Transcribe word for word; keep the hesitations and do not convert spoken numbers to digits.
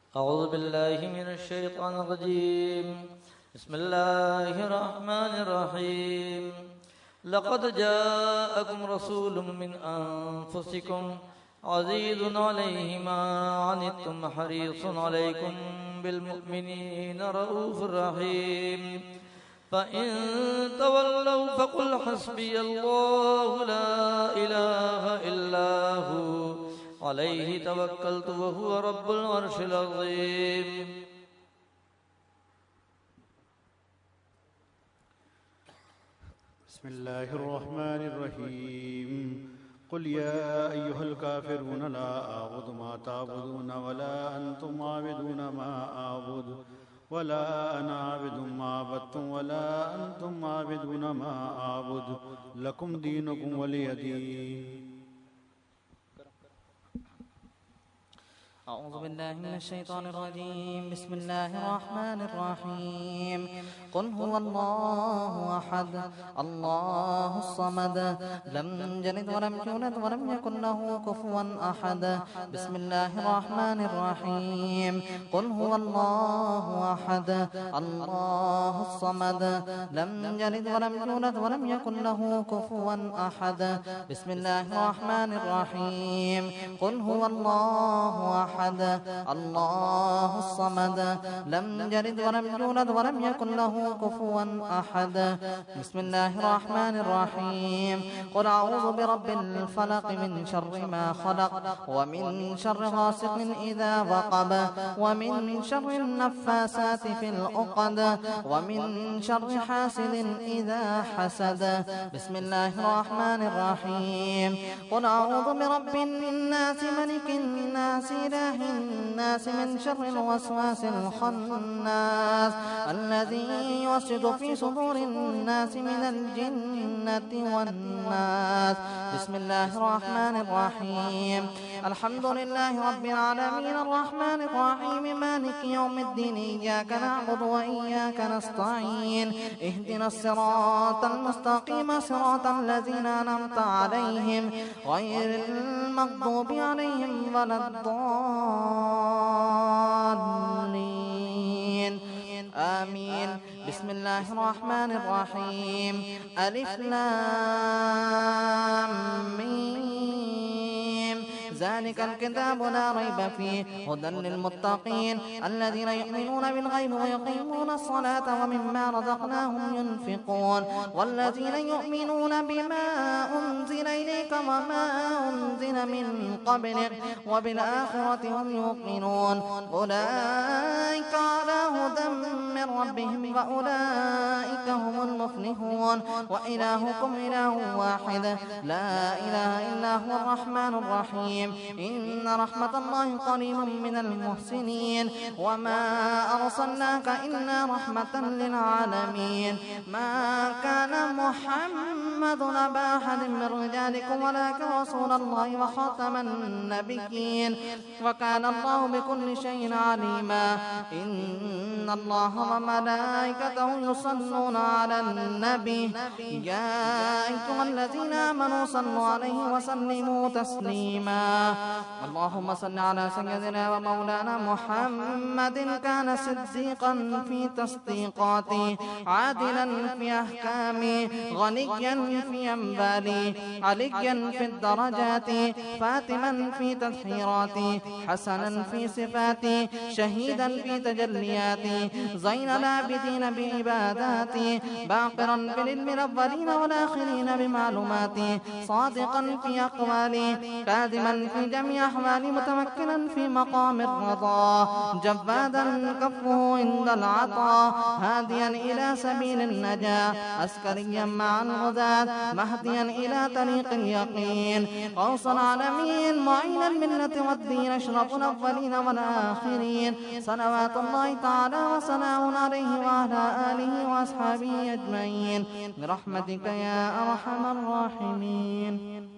أعوذ بالله من الشيطان الرجيم. بسم الله الرحمن الرحيم. لقد جاءكم رسول من أنفسكم عزيز عليه ما عنتم حريص عليكم بالمؤمنين رؤوف رحيم. فإن تولوا فقل حسبي الله لا إله إلا هو عليه توكلت وهو رب العرش العظيم. بسم الله الرحمن الرحيم. قل يا أيها الكافرون لا أعبد ما تعبدون ولا أنتم عابدون ما أعبد ولا أنا عابد ما عبدتم ولا أنتم عابدون ما أعبد لكم دينكم ولي دين. أعوذ بالله من الشيطان الرجيم. بسم الله الرحمن الرحيم. قل هو الله أحد الله الصمد لم يلد ولم يولد ولم يكن له كفوا أحد. بسم الله الرحمن الرحيم. قل هو الله أحد الله الصمد لم يلد ولم يولد ولم يكن له كفوا أحد. بسم الله الرحمن الرحيم. قل هو الله أحد الله الصمد لم يلد ولم يولد ولم يكن له كفوا أحد. بسم الله الرحمن الرحيم. قل أعوذ برب الفلق من شر ما خلق ومن شر غاسق إذا وقب ومن شر النفاسات في العقد ومن شر حاسد إذا حسد. بسم الله الرحمن الرحيم. قل أعوذ برب الناس ملك الناس إله الناس من شر الوسواس الخناس الذي يوسوس في صدور الناس من الجنة والناس. بسم الله الرحمن الرحيم. الحمد لله رب العالمين الرحمن الرحيم مالك يوم الدين إياك نعبد وإياك نستعين اهدنا الصراط المستقيم صراط الذين أنعمت عليهم غير المغضوب عليهم ولا الضالين آمين. بسم الله الرحمن الرحيم. ألف لام ميم ذلك الكتاب لا ريب فيه هدى للمتقين الذين يؤمنون بالغيب ويقيمون الصلاة ومما رزقناهم ينفقون والذين يؤمنون بما أنزل إليك وما أنزل من قبلك وبالآخرة هم يوقنون أولئك على هدى من ربهم وأولئك هم المفلحون. وإلهكم إله واحد لا إله إلا هو الرحمن الرحيم. إن رحمة الله قريب من المحسنين وما أرسلناك إلا رحمة للعالمين. ما كان محمد أبا أحد من رجالكم ولكن رسول الله وخاتم النبيين وكان الله بكل شيء عليما. إن الله وملائكته يصلون على النبي يا أيها الذين آمنوا صلوا عليه وسلموا تسليما. اللهم صل على سيدنا ومولانا محمد كان صديقا في تصديقاته عادلا في أحكامه غنيا في أنباله عليا في الدرجات فاتما في تطهيراته حسنا في صفاته شهيدا في تجلياته زين العابدين بعباداته باقرا بالعلم الأولين والآخرين بمعلوماته صادقا في أقواله كاذما في جميع أحواله متمكنا في مقام الرضا جوادا كفه عند العطاء هاديا إلى سبيل النجاة عسكريا مع الغزاة مهديا إلى طريق اليقين غوص العالمين معين الملة والدين أشرف الأولين والآخرين صلوات الله تعالى وسلام عليه وعلى آله وأصحابه أجمعين برحمتك يا أرحم الراحمين.